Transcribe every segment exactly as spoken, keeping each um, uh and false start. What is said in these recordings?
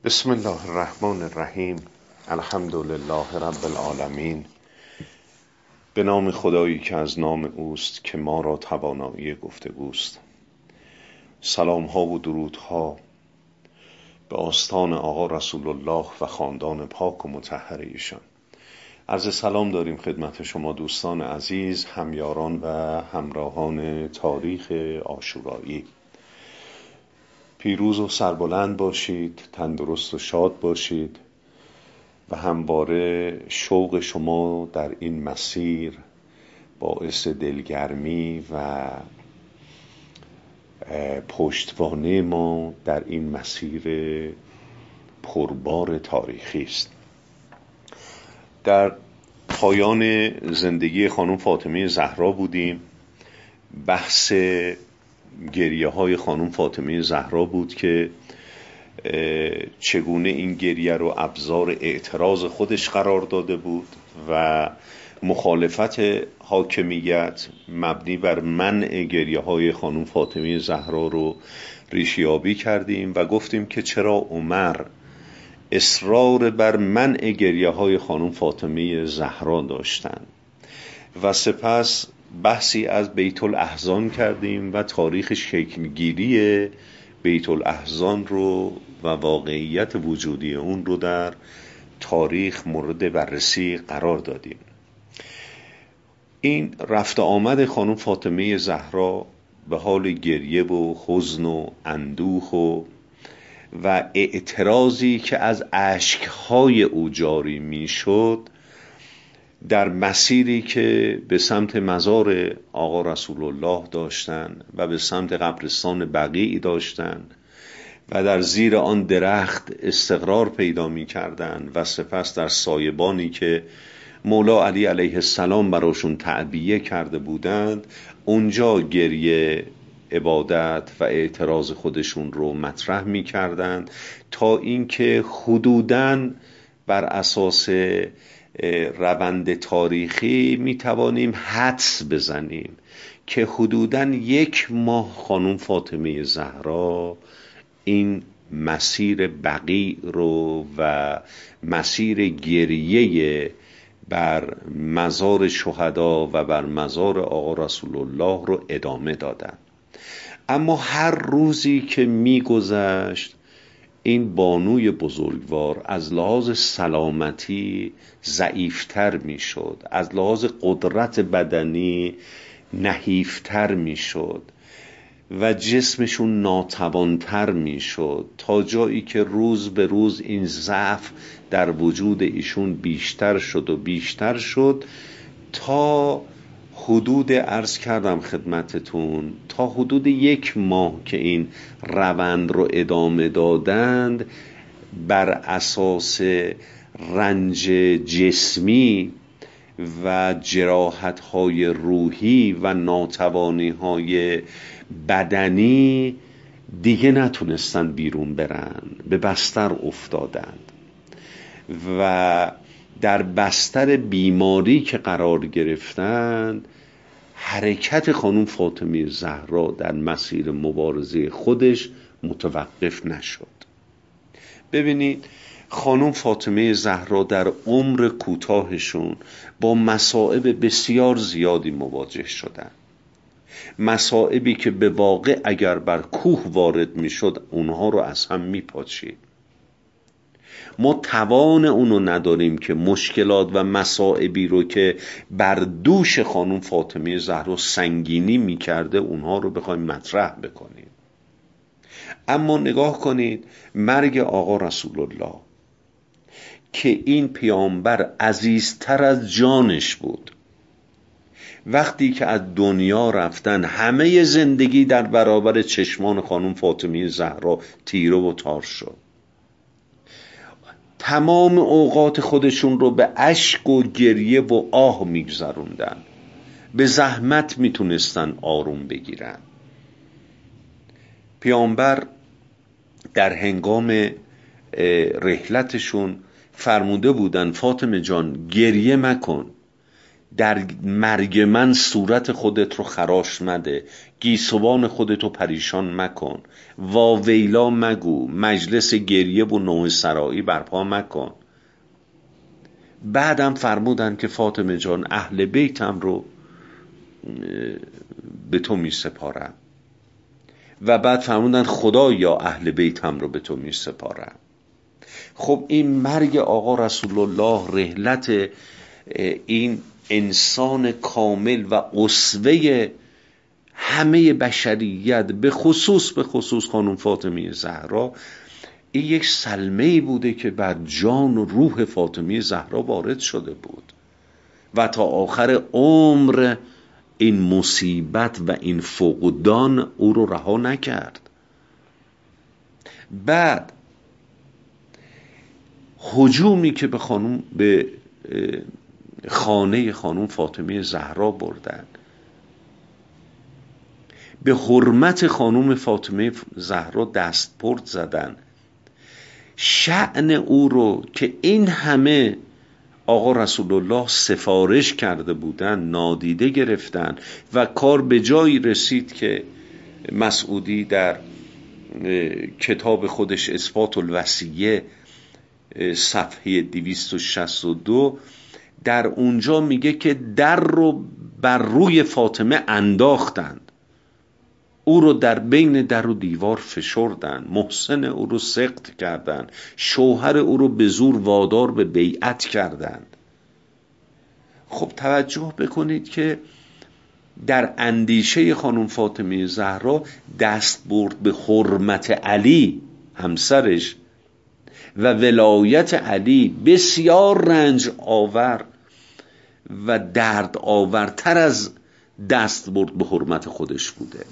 بسم الله الرحمن الرحیم. الحمد لله رب العالمین. به نام خدایی که از نام اوست که ما را توانایی گفتگوست. سلام ها و درود ها به آستان آقا رسول الله و خاندان پاک و مطهر ایشان. عرض سلام داریم خدمت شما دوستان عزیز، همیاران و همراهان تاریخ عاشورایی. پیروز و سربلند باشید، تندرست و شاد باشید و همواره شوق شما در این مسیر باعث دلگرمی و پشتوانه ما در این مسیر پربار تاریخی است. در پایان زندگی خانم فاطمه زهرا بودیم. بحث گریه های خانم فاطمه زهرا بود که چگونه این گریه رو ابزار اعتراض خودش قرار داده بود و مخالفت حاکمیت مبنی بر منع گریه های خانم فاطمه زهرا رو ریشیابی کردیم و گفتیم که چرا عمر اصرار بر منع گریه های خانم فاطمه زهرا داشتن و سپس بحثی از بیت الاحزان کردیم و تاریخ شکلگیری بیت الاحزان رو و واقعیت وجودی اون رو در تاریخ مورد بررسی قرار دادیم. این رفت آمد خانم فاطمه زهرا به حال گریه و حزن و اندوه و و اعتراضی که از اشکهای او جاری می شد در مسیری که به سمت مزار آقا رسول الله داشتن و به سمت قبرستان بقیع داشتن و در زیر آن درخت استقرار پیدا می کردن و سپس در سایبانی که مولا علی علیه السلام براشون تعبیه کرده بودند اونجا گریه، عبادت و اعتراض خودشون رو مطرح می کردن تا اینکه حدوداً بر اساس روند تاریخی می توانیم حدس بزنیم که حدوداً یک ماه خانم فاطمه زهرا این مسیر بقیع رو و مسیر گریه بر مزار شهدا و بر مزار آقا رسول الله رو ادامه دادن. اما هر روزی که می گذشت این بانوی بزرگوار از لحاظ سلامتی ضعیفتر می شد، از لحاظ قدرت بدنی نحیفتر می شد و جسمشون ناتوانتر می شد تا جایی که روز به روز این ضعف در وجود ایشون بیشتر شد و بیشتر شد تا حدود عرض کردم خدمتتون تا حدود یک ماه که این روند رو ادامه دادند بر اساس رنج جسمی و جراحت‌های روحی و ناتوانی‌های بدنی دیگه نتونستن بیرون برن، به بستر افتادند و در بستر بیماری که قرار گرفتند حرکت خانم فاطمه زهرا در مسیر مبارزه خودش متوقف نشد. ببینید خانم فاطمه زهرا در عمر کوتاهشون با مصائب بسیار زیادی مواجه شدند، مصائبی که به واقع اگر بر کوه وارد میشد اونها رو از هم میپاشید. ما توان اونو نداریم که مشکلات و مصائبی رو که بر دوش خانم فاطمه زهرا سنگینی میکرده اونها رو بخوایم مطرح بکنیم. اما نگاه کنید مرگ آقا رسول الله که این پیامبر عزیزتر از جانش بود، وقتی که از دنیا رفتن همه زندگی در برابر چشمان خانم فاطمه زهرا تیره و تار شد. تمام اوقات خودشون رو به اشک و گریه و آه میگذروندن، به زحمت میتونستن آروم بگیرن. پیامبر در هنگام رحلتشون فرموده بودن فاطمه جان گریه مکن، در مرگ من صورت خودت رو خراش مده، گیسوان خودت رو پریشان مکن، واویلا مگو، مجلس گریه و نوح سرایی برپا مکن. بعدم فرمودن که فاطمه جان اهل بیتم رو به تو می سپارم و بعد فرمودن خدا یا اهل بیتم رو به تو می سپارم. خب این مرگ آقا رسول الله، رحلت این انسان کامل و اسوه همه بشریت، به خصوص به خصوص خانم فاطمه زهرا، این یک سلمه‌ای بوده که بر جان و روح فاطمه زهرا وارد شده بود و تا آخر عمر این مصیبت و این فقدان او رو رها نکرد. بعد هجومی که به خانم به خانه خانم فاطمه زهرا بردن، به حرمت خانم فاطمه زهرا دستبرد زدن، شأن او رو که این همه آقا رسول الله سفارش کرده بودن نادیده گرفتن و کار به جایی رسید که مسعودی در کتاب خودش اثبات الوصیه صفحه دویست و شصت و دو در اونجا میگه که در رو بر روی فاطمه انداختند، او رو در بین در و دیوار فشردن، محسن او رو سقط کردن، شوهر او رو به زور وادار به بیعت کردند. خب توجه بکنید که در اندیشه خانم فاطمه زهرا دست برد به حرمت علی همسرش و ولایت علی بسیار رنج آور و درد آورتر از دست برد به حرمت خودش بوده.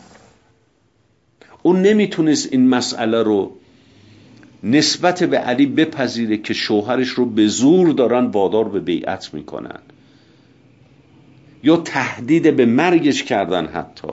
اون نمیتونست این مسئله رو نسبت به علی بپذیره که شوهرش رو به زور دارن وادار به بیعت میکنن یا تهدید به مرگش کردن. حتی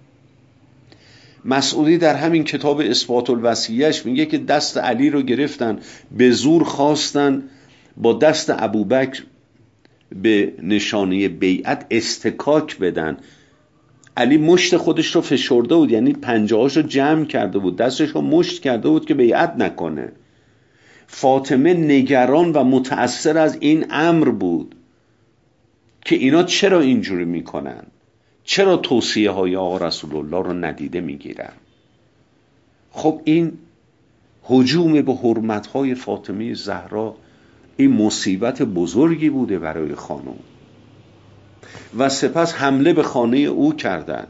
مسعودی در همین کتاب اثبات الوصیه‌اش میگه که دست علی رو گرفتن به زور، خواستن با دست ابوبکر به نشانه بیعت استکاک بدن. علی مشت خودش رو فشرده بود، یعنی پنجه‌هاش رو جمع کرده بود، دستش رو مشت کرده بود که بیعت نکنه. فاطمه نگران و متأثر از این امر بود که اینا چرا اینجوری میکنن، چرا توصیه های آقا رسول الله رو ندیده میگیرن. خب این هجوم به حرمت های فاطمه زهرا این مصیبت بزرگی بوده برای خانم و سپس حمله به خانه او کردن.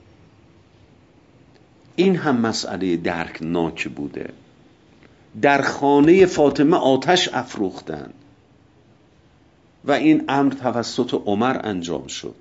این هم مسئله درکناک بوده. در خانه فاطمه آتش افروختن و این امر توسط عمر انجام شد.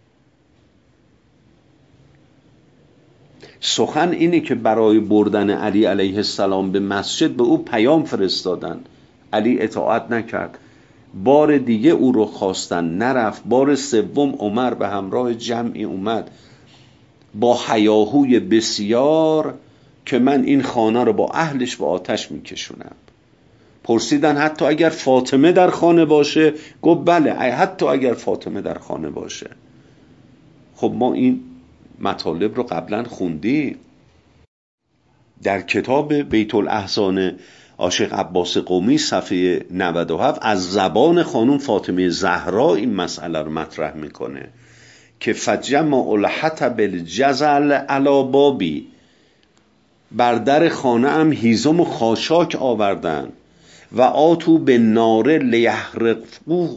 سخن اینه که برای بردن علی علیه السلام به مسجد به او پیام فرستادن، علی اطاعت نکرد. بار دیگه او رو خواستن، نرفت. بار سوم عمر به همراه جمعی اومد با هیاهوی بسیار که من این خانه رو با اهلش به آتش میکشونم. پرسیدن حتی اگر فاطمه در خانه باشه؟ گفت بله، حتی اگر فاطمه در خانه باشه. خب ما این مطالب رو قبلا خوندیم در کتاب بیت الاحزان عاشق عباس قمی صفحه نود و هفت از زبان خانم فاطمه زهرا این مسئله رو مطرح میکنه که فجمع الحطب الجزل علی بابی، بر در خانه ام هیزم و خاشاک آوردن و آتو به نار لیحرقوه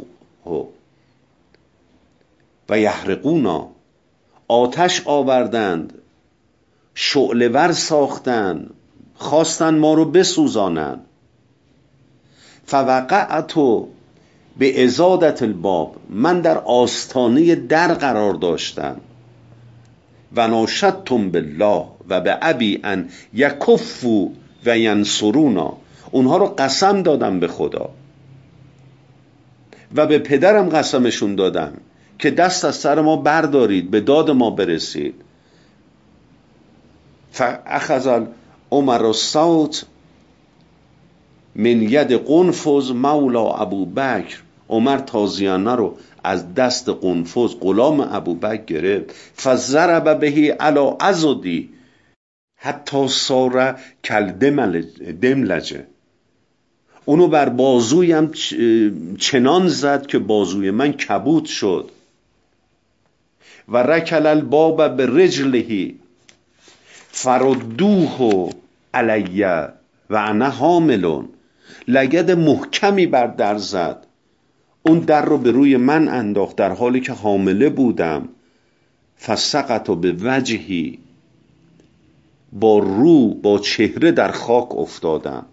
و یحرقونا، آتش آوردند، شعله ور ساختند، خواستن ما رو بسوزانند. فوقعتو به ازادت الباب، من در آستانه در قرار داشتم. و ناشدتم بالله و به ابی ان یکفوا و ینصرونا، اونها رو قسم دادم به خدا و به پدرم قسمشون دادم که دست از سر ما بردارید، به داد ما برسید. فاخذ عمر الصوت من ید قنفذ مولا ابو بکر، عمر تازیانه رو از دست قنفذ غلام ابوبکر گرفت، فضرب بهی علی عضدی حتی صار کالدملجه، اونو بر بازویم چنان زد که بازوی من کبود شد. و رکل الباب به رجله فردوه علی و انا حاملون، لگد محکمی بر در زد، اون در رو به روی من انداخت در حالی که حامله بودم. فسقط به وجهی، با رو با چهره در خاک افتادم.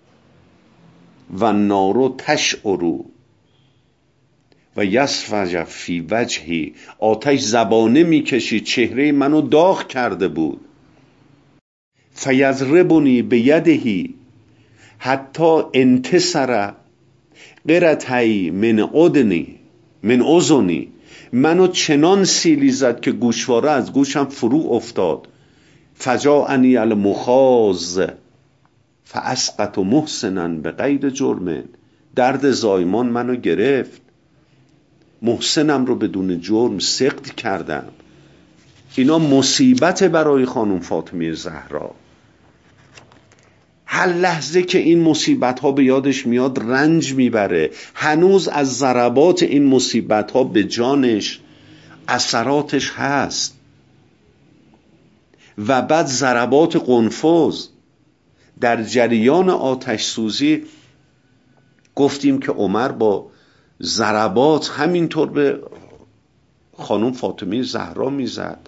و نارو تشعرو و یصفج فی وجهی، آتش زبانه میکشید، چهره منو داغ کرده بود. فیضربنی بیدهی حتی انتصر قرتهی من اذنی من اذنی، منو چنان سیلی زد که گوشواره از گوشم فرو افتاد. فجاءنی المخاض فاسقط محسنا بغیر جرم، درد زایمان منو گرفت، محسنم رو بدون جرم سقط کردم. اینا مصیبت برای خانم فاطمه زهرا. هر لحظه که این مصیبت ها به یادش میاد رنج میبره، هنوز از ضربات این مصیبت ها به جانش اثراتش هست. و بعد ضربات قنفذ در جریان آتش سوزی، گفتیم که عمر با ضربات همینطور به خانم فاطمه زهرا میزد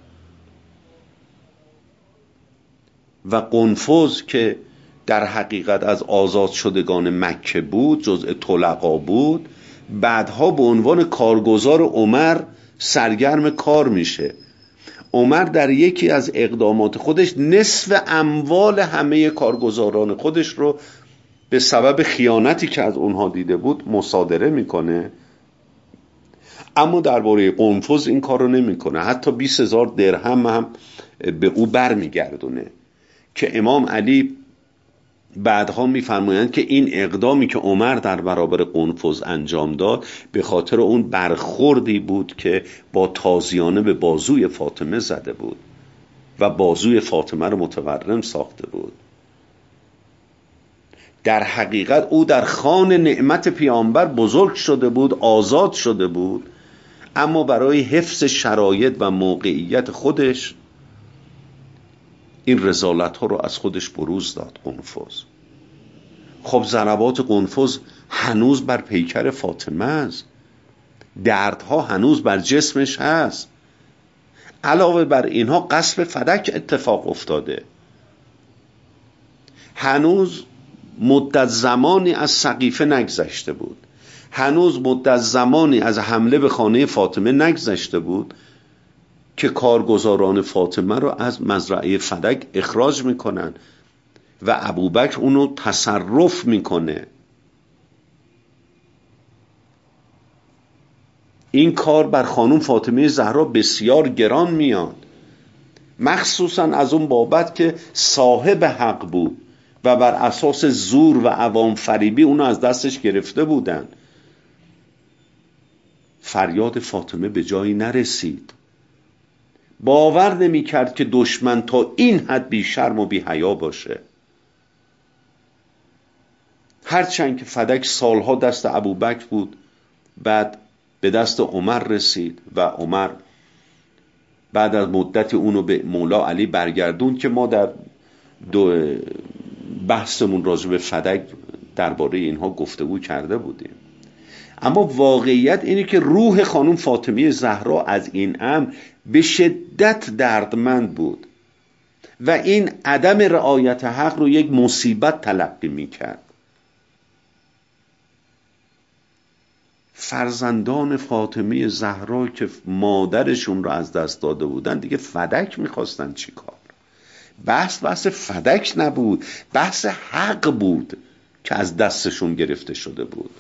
و قنفذ که در حقیقت از آزاد شدگان مکه بود، جزء طلقا بود، بعدها به عنوان کارگزار عمر سرگرم کار میشه. عمر در یکی از اقدامات خودش نصف اموال همه کارگزاران خودش رو به سبب خیانتی که از اونها دیده بود مصادره میکنه، اما درباره قنفذ این کار رو نمیکنه. حتی بیست هزار درهم هم به او بر میگردونه که امام علی بعدها میفرمایند که این اقدامی که عمر در برابر قنفذ انجام داد به خاطر اون برخوردی بود که با تازیانه به بازوی فاطمه زده بود و بازوی فاطمه رو متورم ساخته بود. در حقیقت او در خوان نعمت پیامبر بزرگ شده بود، آزاد شده بود، اما برای حفظ شرایط و موقعیت خودش این رذالت ها رو از خودش بروز داد قنفذ. خب ضربات قنفذ هنوز بر پیکر فاطمه است، دردها هنوز بر جسمش هست. علاوه بر اینها قصف فدک اتفاق افتاده، هنوز مدت زمانی از سقیفه نگذشته بود، هنوز مدت زمانی از حمله به خانه فاطمه نگذشته بود که کارگزاران فاطمه رو از مزرعه فدک اخراج میکنن و ابوبکر اونو تصرف میکنه. این کار بر خانم فاطمه زهرا بسیار گران میاد، مخصوصا از اون بابت که صاحب حق بود و بر اساس زور و عوام فریبی اونو از دستش گرفته بودن. فریاد فاطمه به جایی نرسید، باور نمی کرد که دشمن تا این حد بی شرم و بی حیا باشه. هرچند که فدک سالها دست ابوبکر بود، بعد به دست عمر رسید و عمر بعد از مدت اونو به مولا علی برگردون که ما در دو بحثمون راجع به فدک درباره اینها گفتگو کرده بودیم. اما واقعیت اینه که روح خانم فاطمه زهرا از این امر به شدت دردمند بود و این عدم رعایت حق رو یک مصیبت تلقی میکرد. فرزندان فاطمه زهرا که مادرشون رو از دست داده بودن دیگه فدک میخواستن چی کار؟ بحث بحث فدک نبود، بحث حق بود که از دستشون گرفته شده بود.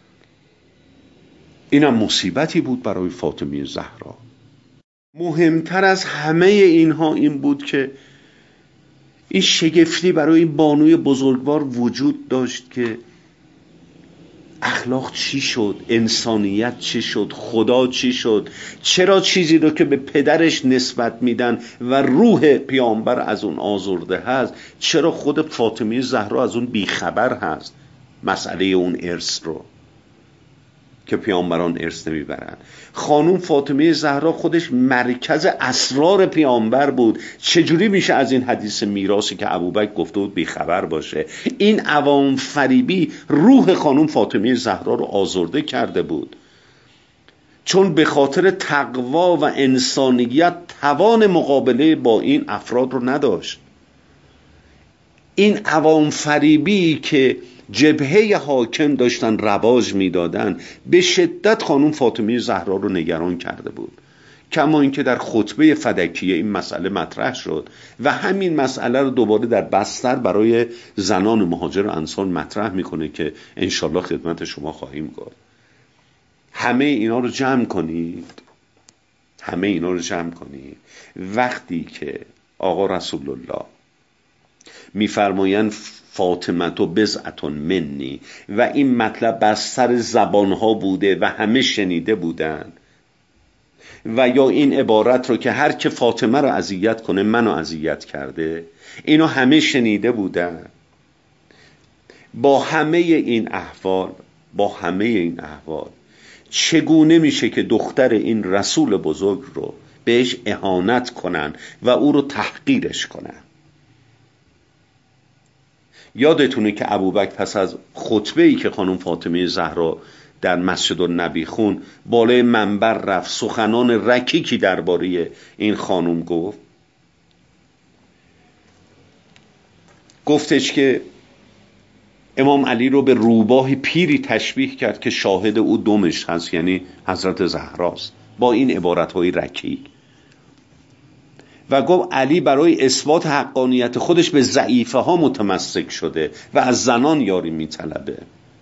اینم مصیبتی بود برای فاطمه زهرا. مهمتر از همه اینها این بود که این شگفتی برای این بانوی بزرگوار وجود داشت که اخلاق چی شد؟ انسانیت چی شد؟ خدا چی شد؟ چرا چیزی رو که به پدرش نسبت میدن و روح پیامبر از اون آزرده هست، چرا خود فاطمه زهرا از اون بیخبر هست؟ مسئله اون ارث رو که پیامبران ارث نمیبرن. خانوم فاطمه زهرا خودش مرکز اسرار پیامبر بود. چجوری میشه از این حدیث میراثی که ابوبکر گفته بود بیخبر باشه؟ این عوام فریبی روح خانوم فاطمه زهرا رو آزرده کرده بود، چون به خاطر تقوا و انسانیت توان مقابله با این افراد رو نداشت. این عوام فریبی که جبهه حاکم داشتن رواج میدادن به شدت خانم فاطمه زهرا رو نگران کرده بود. کما اینکه در خطبه فدکیه این مسئله مطرح شد و همین مسئله رو دوباره در بستر برای زنان مهاجر و انصار مطرح میکنه که انشالله خدمت شما خواهیم گفت. همه اینا رو جمع کنید، همه اینا رو جمع کنید وقتی که آقا رسول الله میفرمایند فاطمه تو بضعة منی و این مطلب بر سر زبانها بوده و همه شنیده بودن، و یا این عبارت رو که هر که فاطمه رو اذیت کنه منو اذیت کرده، اینو همه شنیده بودن. با همه این احوال با همه این احوال چگونه میشه که دختر این رسول بزرگ رو بهش اهانت کنن و او رو تحقیرش کنن؟ یادتونه که ابوبکر پس از خطبه‌ای که خانم فاطمه زهرا در مسجد النبی خون بالای منبر رفت، سخنان رکیکی درباره این خانم گفت. گفتش که امام علی رو به روباه پیری تشبیه کرد که شاهد او دمش هست، یعنی حضرت زهراست، با این عبارت‌های رکیک. و گفت علی برای اثبات حقانیت خودش به ضعیفه ها متمسک شده و از زنان یاری میطلبه.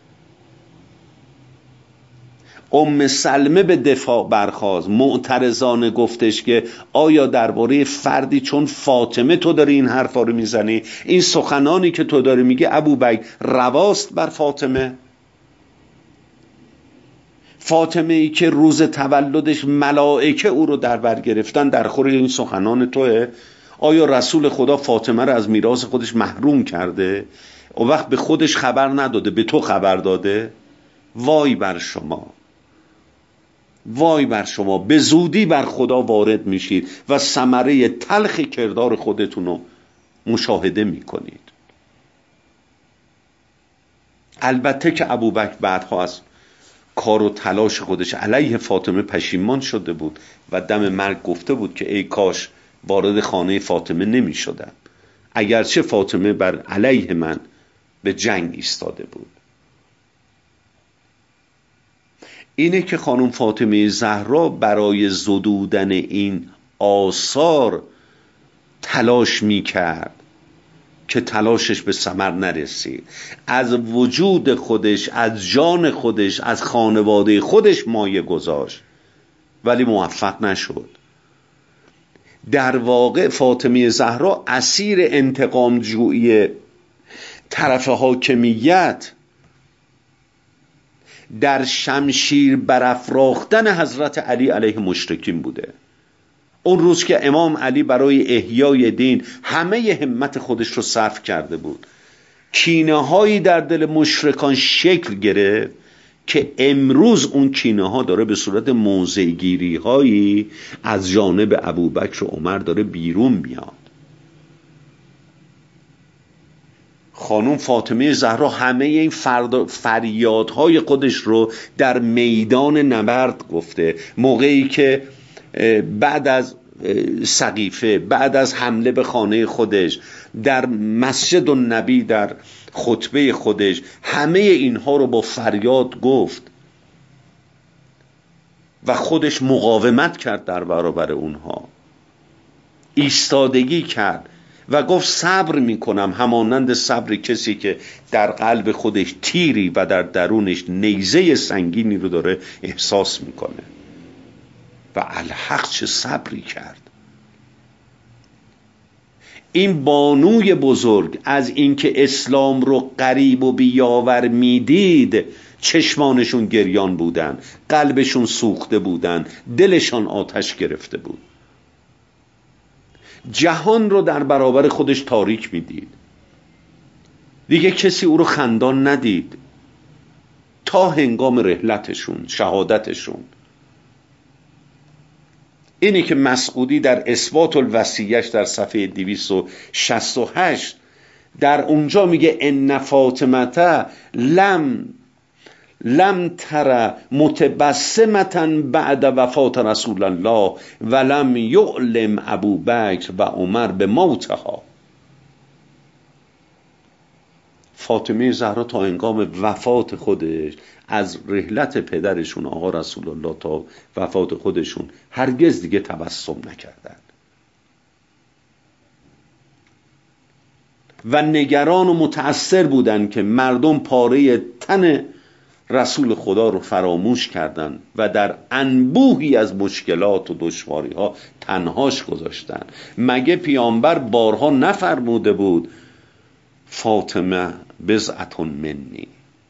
ام سلمه به دفاع برخاست، معترضانه گفتش که آیا درباره فردی چون فاطمه تو داری این حرفا رو میزنی؟ این سخنانی که تو داری میگه ابوبکر رواست بر فاطمه؟ فاطمه ای که روز تولدش ملائکه او رو در بر گرفتن در خور این سخنان توه؟ آیا رسول خدا فاطمه رو از میراث خودش محروم کرده؟ او وقت به خودش خبر نداده، به تو خبر داده؟ وای بر شما، وای بر شما، به زودی بر خدا وارد میشید و ثمره تلخ کردار خودتون رو مشاهده میکنید. البته که ابوبکر بعدها از کار و تلاش خودش علیه فاطمه پشیمان شده بود و دم مرگ گفته بود که ای کاش وارد خانه فاطمه نمی شدم، اگرچه فاطمه بر علیه من به جنگ ایستاده بود. اینه که خانم فاطمه زهرا برای زدودن این آثار تلاش می کرد که تلاشش به ثمر نرسید. از وجود خودش، از جان خودش، از خانواده خودش مایه گذاشت ولی موفق نشد. در واقع فاطمه زهرا اسیر انتقام جویی طرف حاکمیت در شمشیر برافراختن حضرت علی علیه مشرکین بوده. اون روز که امام علی برای احیای دین همه همت خودش رو صرف کرده بود، کینه هایی در دل مشرکان شکل گرفت که امروز اون کینه ها داره به صورت موضع گیری هایی از جانب ابوبکر و عمر داره بیرون میاد. خانم فاطمه زهرا همه این فریادهای خودش رو در میدان نبرد گفته، موقعی که بعد از سقیفه، بعد از حمله به خانه خودش، در مسجد النبی، در خطبه خودش، همه اینها رو با فریاد گفت و خودش مقاومت کرد در برابر اونها، ایستادگی کرد و گفت صبر میکنم همانند صبر کسی که در قلب خودش تیری و در درونش نیزه سنگینی رو داره احساس میکنه. و الحق چه صبری کرد. این بانوی بزرگ از اینکه اسلام رو غریب و بیاور میدید چشمانشون گریان بودن، قلبشون سوخته بودن، دلشان آتش گرفته بود، جهان رو در برابر خودش تاریک میدید، دیگه کسی او رو خندان ندید تا هنگام رحلتشون، شهادتشون. اینی که مسعودی در اثبات الوصیه‌اش در صفحه دویست و شصت و هشت در اونجا میگه ان فاطمه لم لم تر متبسمتا بعد وفات رسول الله ولم یعلم ابوبکر و عمر به موتها. فاطمه زهرا تا هنگام وفات خودش، از رحلت پدرشون آقا رسول الله تا وفات خودشون، هرگز دیگه تبسم نکردن و نگران و متأثر بودن که مردم پاره تن رسول خدا رو فراموش کردن و در انبوهی از مشکلات و دشواری ها تنهاش گذاشتن. مگه پیامبر بارها نفرموده بود فاطمه بضعة منی؟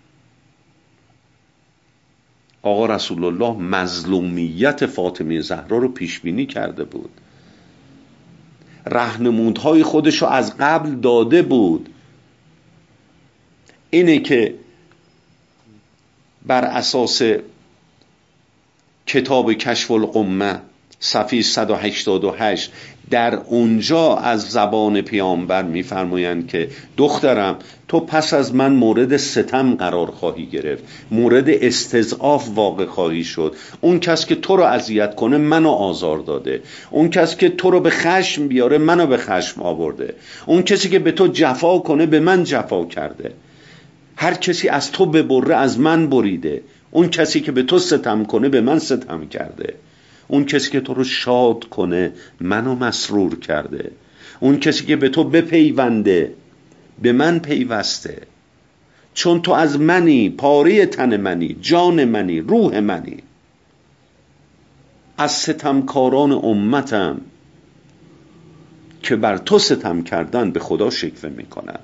آقا رسول الله مظلومیت فاطمه زهرا رو پیش بینی کرده بود، راهنمودهای خودش رو از قبل داده بود. اینه که بر اساس کتاب کشف الغمه صفحه صد و هشتاد و هشت در اونجا از زبان پیامبر میفرمایند که دخترم تو پس از من مورد ستم قرار خواهی گرفت، مورد استضعاف واقع خواهی شد. اون کس که تو رو اذیت کنه منو آزار داده، اون کس که تو رو به خشم بیاره منو به خشم آورده، اون کسی که به تو جفا کنه به من جفا کرده، هر کسی از تو ببره از من بریده، اون کسی که به تو ستم کنه به من ستم کرده، اون کسی که تو رو شاد کنه منو مسرور کرده، اون کسی که به تو بپیونده به من پیوسته، چون تو از منی، پاره تن منی، جان منی، روح منی. از ستمکاران امتم که بر تو ستم کردن به خدا شکوه میکنن.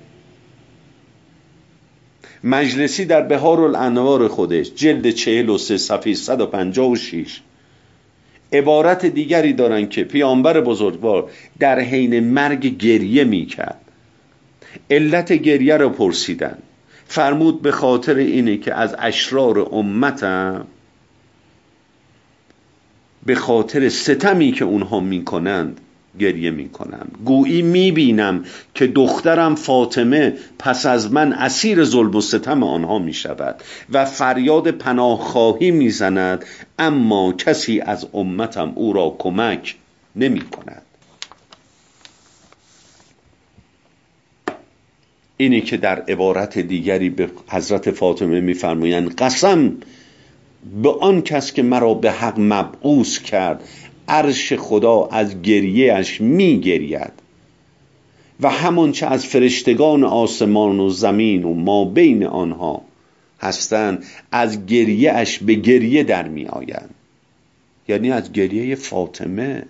مجلسی در بهار الانوار خودش جلد چهل و سه صفحه صد و پنجاه و شش عبارت دیگری دارن که پیامبر بزرگوار در حین مرگ گریه میکرد. علت گریه رو پرسیدن، فرمود به خاطر اینه که از اشرار امتم به خاطر ستمی که اونها میکنند گریه میکنم. گویی میبینم که دخترم فاطمه پس از من اسیر ظلم و ستم آنها میشود و فریاد پناهخواهی میزند، اما کسی از امتم او را کمک نمیکند. اینی که در عبارت دیگری به حضرت فاطمه میفرمایند قسم به آن کس که مرا به حق مبعوث کرد، عرش خدا از گریهش می گرید و همانچه از فرشتگان آسمان و زمین و ما بین آنها هستند از گریهش به گریه در می آیند. یعنی از گریه فاطمه.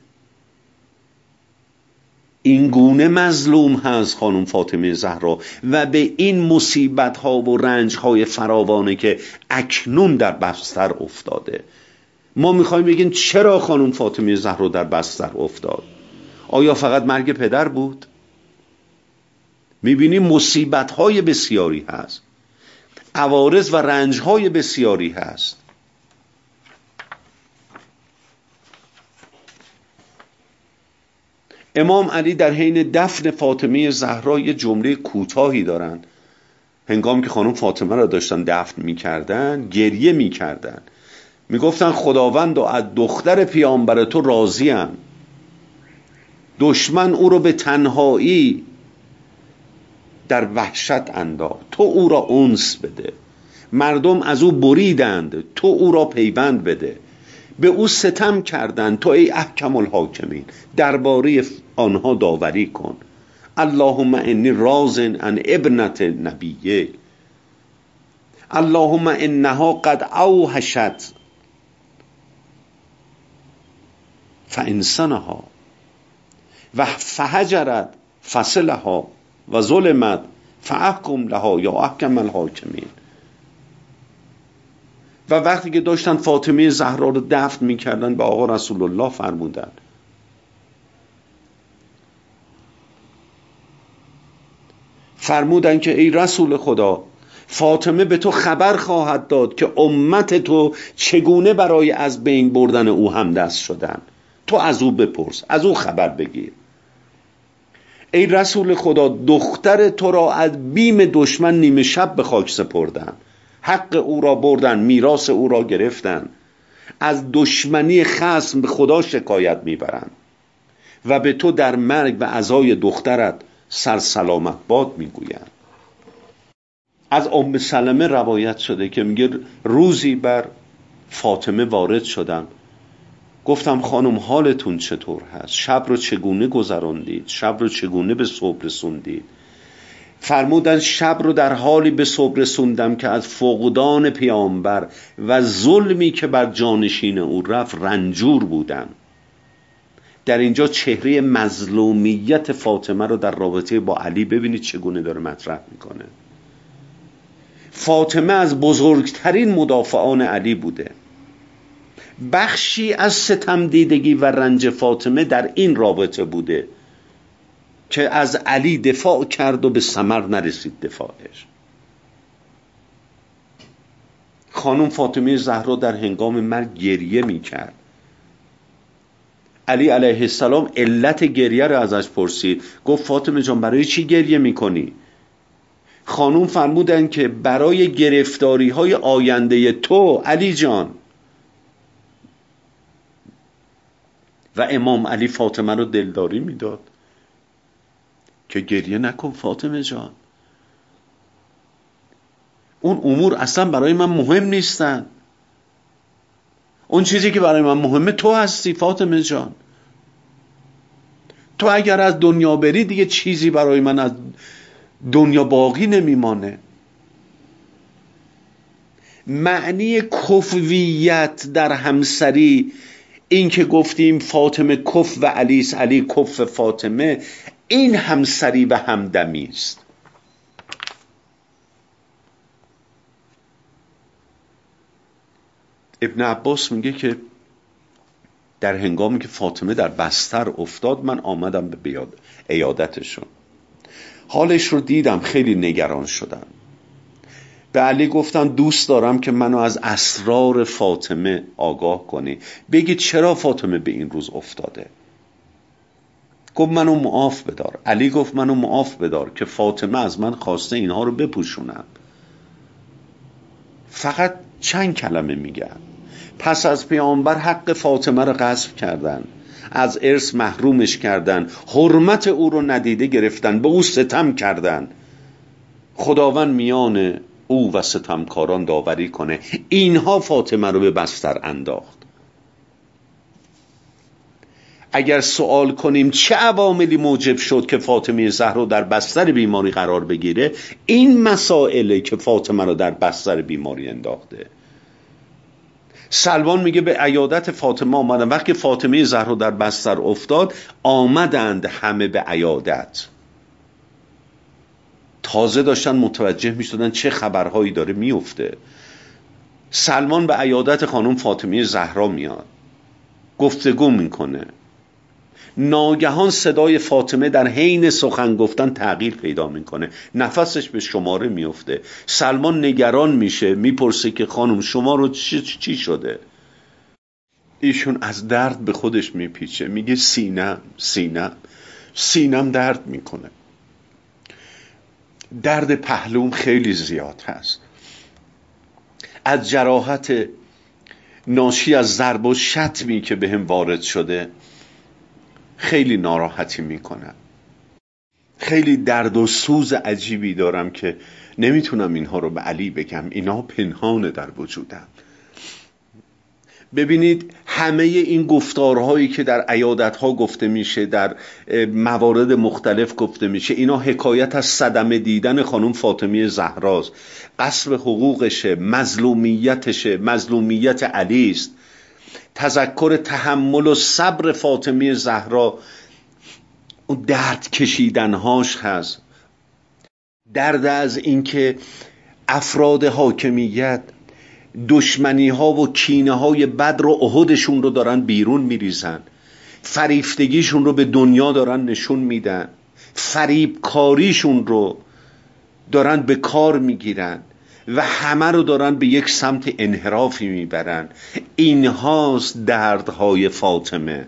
این گونه مظلوم هست خانم فاطمه زهرا و به این مصیبت ها و رنج های فراوانه که اکنون در بستر افتاده. ما میخوایم بگیم چرا خانم فاطمه زهرا در بستر افتاد؟ آیا فقط مرگ پدر بود؟ میبینیم مصیبت های بسیاری هست، عوارض و رنج های بسیاری هست. امام علی در حین دفن فاطمه زهرا یه جمله کوتاهی دارن. هنگام که خانم فاطمه را داشتن دفن میکردن گریه میکردن، میگفتن خداوند و از دختر پیامبر تو راضیم، دشمن او رو به تنهایی در وحشت انداخت، تو او را انس بده، مردم از او بریدند، تو او را پیوند بده، به او ستم کردند، تو ای احکم الحاکمین درباره آنها داوری کن. اللهم انی راض عن ابنت نبیه، اللهم انها قد اوحشت فانسانها و فهجرت فصلها و ظلمت فاحکم لها یا احکم الحاکمین. و وقتی که داشتن فاطمه زهرا رو دفن میکردن به آقا رسول الله فرمودن فرمودن که ای رسول خدا، فاطمه به تو خبر خواهد داد که امت تو چگونه برای از بین بردن او همدست شدن. تو از او بپرس، از او خبر بگیر. ای رسول خدا، دختر تو را از بیم دشمن نیمه شب به خاک سپردن، حق او را بردن، میراث او را گرفتن، از دشمنی خصم به خدا شکایت میبرند و به تو در مرگ و عزای دخترت سر سلامت باد میگویند. از ام سلمه روایت شده که میگه روزی بر فاطمه وارد شدم، گفتم خانم حالتون چطور هست؟ شب رو چگونه گذراندید؟ شب رو چگونه به صبح رسوندید؟ فرمودن شب رو در حالی به صبح رسوندم که از فقدان پیامبر و ظلمی که بر جانشین او رفت رنجور بودم. در اینجا چهره مظلومیت فاطمه رو در رابطه با علی ببینید چگونه داره مطرح میکنه. فاطمه از بزرگترین مدافعان علی بوده. بخشی از ستم دیدگی و رنج فاطمه در این رابطه بوده که از علی دفاع کرد و به ثمر نرسید دفاعش. خانم فاطمه زهرا در هنگام مرگ گریه میکرد. علی علیه السلام علت گریه رو ازش پرسید، گفت فاطمه جان برای چی گریه میکنی؟ خانم فرمودن که برای گرفتاری های آینده تو علی جان. و امام علی فاطمه رو دلداری میداد که گریه نکن فاطمه جان، اون امور اصلا برای من مهم نیستن، اون چیزی که برای من مهمه تو هستی فاطمه جان. تو اگر از دنیا بری دیگه چیزی برای من از دنیا باقی نمیمانه. معنی کفویت در همسری، این که گفتیم فاطمه کف و علیس، علی کف فاطمه، این همسری و همدمی است. ابن عباس میگه که در هنگامی که فاطمه در بستر افتاد من آمدم به عیادتشون، حالش رو دیدم، خیلی نگران شدم. به علی گفتن دوست دارم که منو از اسرار فاطمه آگاه کنی، بگی چرا فاطمه به این روز افتاده. گفت منو معاف بدار. علی گفت منو معاف بدار که فاطمه از من خواسته اینها رو بپوشونم. فقط چند کلمه میگن. پس از پیامبر حق فاطمه رو غصب کردن، از ارث محرومش کردن، حرمت او رو ندیده گرفتن، به او ستم کردن. خداوند میان او و ستمکاران داوری کنه. اینها فاطمه رو به بستر انداخت. اگر سوال کنیم چه عواملی موجب شد که فاطمه زهرا در بستر بیماری قرار بگیره، این مسائله که فاطمه رو در بستر بیماری انداخته. سلمان میگه به عیادت فاطمه آمدن. وقتی فاطمه زهرا در بستر افتاد آمدند همه به عیادت، تازه داشتن متوجه میشدن چه خبرهایی داره میفته. سلمان به عیادت خانم فاطمه زهرا میاد، گفتگو میکنه. ناگهان صدای فاطمه در حین سخن گفتن تغییر پیدا میکنه، نفسش به شماره میفته. سلمان نگران میشه، میپرسه که خانم شما رو چی, چی شده؟ ایشون از درد به خودش میپیچه، میگه سینم سینم سینم درد میکنه، درد پهلوم خیلی زیاد هست، از جراحت ناشی از ضرب و شتمی که به هم وارد شده خیلی ناراحتی میکنم، خیلی درد و سوز عجیبی دارم که نمیتونم اینها رو به علی بگم، اینا پنهانه در وجودم. ببینید همه این گفتارهایی که در عیادتها گفته میشه، در موارد مختلف گفته میشه، اینا حکایت از صدمه دیدن خانم فاطمه زهراست، غصب حقوقشه، مظلومیتشه، مظلومیت علی است، تذکر تحمل و صبر فاطمه زهرا اون درد کشیدنهاش هست، درد از اینکه افراد حاکمیت دشمنی ها و کینه های بدر و احدشون رو دارن بیرون میریزن، فریفتگیشون رو به دنیا دارن نشون میدن، فریب کاریشون رو دارن به کار میگیرن و همه رو دارن به یک سمت انحرافی میبرن. این هاست دردهای فاطمه،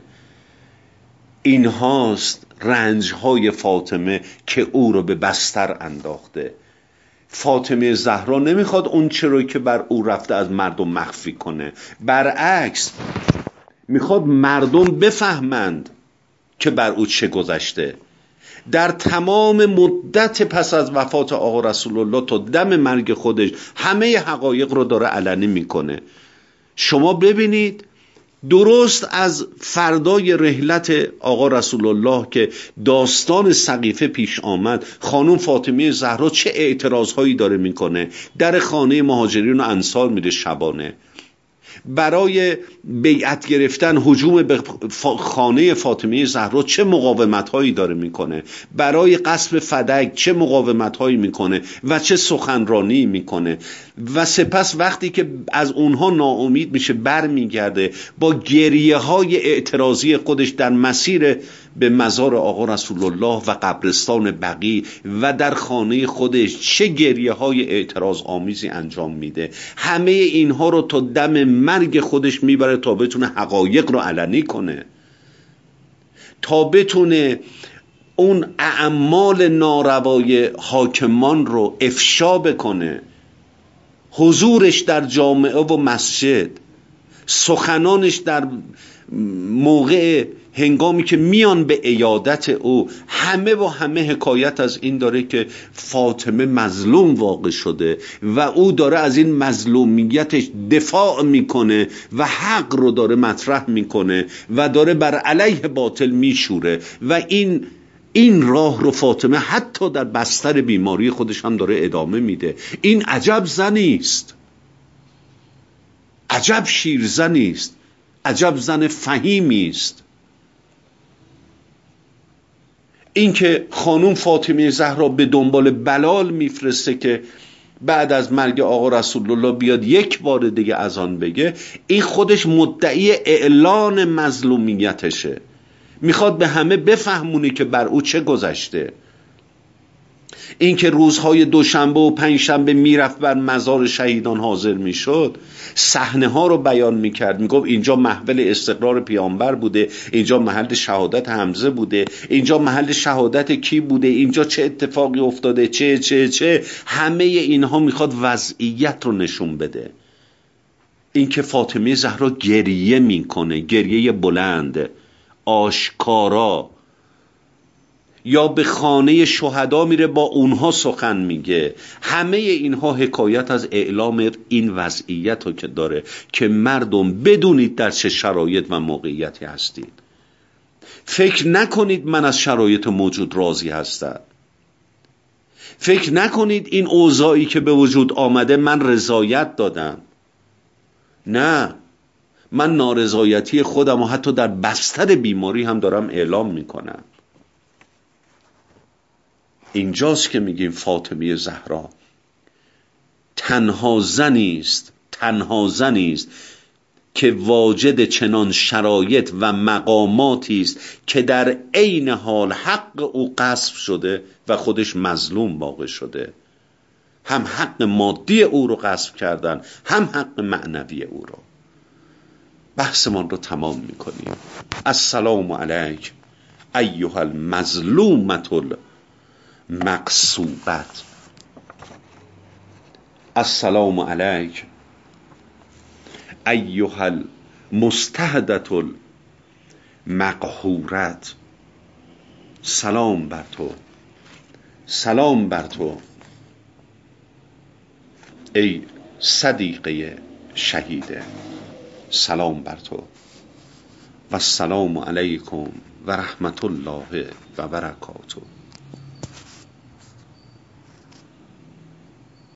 این هاست رنجهای فاطمه که او رو به بستر انداخته. فاطمه زهرا نمیخواد اون چه رو که بر او رفته از مردم مخفی کنه، برعکس میخواد مردم بفهمند که بر او چه گذشته. در تمام مدت پس از وفات آقا رسول الله تا دم مرگ خودش همه حقایق رو داره علنی میکنه. شما ببینید درست از فردای رحلت آقا رسول الله که داستان سقیفه پیش آمد، خانم فاطمه زهرا چه اعتراضهایی داره میکنه، در خانه مهاجرین و انصار میره شبانه، برای بیعت گرفتن هجوم به خانه فاطمه زهرا چه مقاومت‌هایی داره میکنه، برای غصب فدک چه مقاومت‌هایی میکنه و چه سخنرانی میکنه و سپس وقتی که از اونها ناامید میشه برمیگرده با گریه‌های اعتراضی خودش در مسیر به مزار آقا رسول الله و قبرستان بقیع و در خانه خودش چه گریه‌های اعتراض آمیزی انجام میده. همه اینها رو تا دم مرگ خودش میبره تا بتونه حقایق رو علنی کنه، تا بتونه اون اعمال ناروای حاکمان رو افشا بکنه. حضورش در جامعه و مسجد، سخنانش در موقع هنگامی که میان به عیادت او، همه و همه حکایت از این داره که فاطمه مظلوم واقع شده و او داره از این مظلومیتش دفاع میکنه و حق رو داره مطرح میکنه و داره بر علیه باطل میشوره و این این راه رو فاطمه حتی در بستر بیماری خودش هم داره ادامه میده. این عجب زنی است، عجب شیرزنی است، عجب زن فهیمی است. این که خانم فاطمه زهرا به دنبال بلال میفرسته که بعد از مرگ آقا رسول الله بیاد یک بار دیگه اذان بگه، این خودش مدعی اعلان مظلومیتشه، میخواد به همه بفهمونه که بر او چه گذشته. این که روزهای دوشنبه و پنجشنبه میرفت بر مزار شهیدان حاضر میشد، صحنه ها رو بیان میکرد، میگفت اینجا محفل استقرار پیامبر بوده، اینجا محل شهادت حمزه بوده، اینجا محل شهادت کی بوده، اینجا چه اتفاقی افتاده، چه چه چه همه اینها میخواد وضعیت رو نشون بده. این که فاطمه زهرا گریه میکنه، گریه بلند آشکارا، یا به خانه شهدا میره با اونها سخن میگه، همه اینها حکایت از اعلام این وضعیت رو که داره که مردم بدونید در چه شرایط و موقعیتی هستید. فکر نکنید من از شرایط موجود راضی هستم، فکر نکنید این اوضاعی که به وجود آمده من رضایت دادم. نه، من نارضایتی خودم و حتی در بستر بیماری هم دارم اعلام میکنم. اینجاست که میگیم فاطمه زهرا تنها زنی است، تنها زنی است که واجد چنان شرایط و مقاماتی است که در عین حال حق او غصب شده و خودش مظلوم واقع شده. هم حق مادی او رو غصب کردن، هم حق معنوی او رو. بحثمان رو تمام میکنیم. السلام علیک ایها المظلومة مقصوبت. السلام علیک ایها المستهدة المقهورت. سلام بر تو، سلام بر تو ای صدیقه شهیده، سلام بر تو. و السلام علیکم و رحمت الله و برکاته.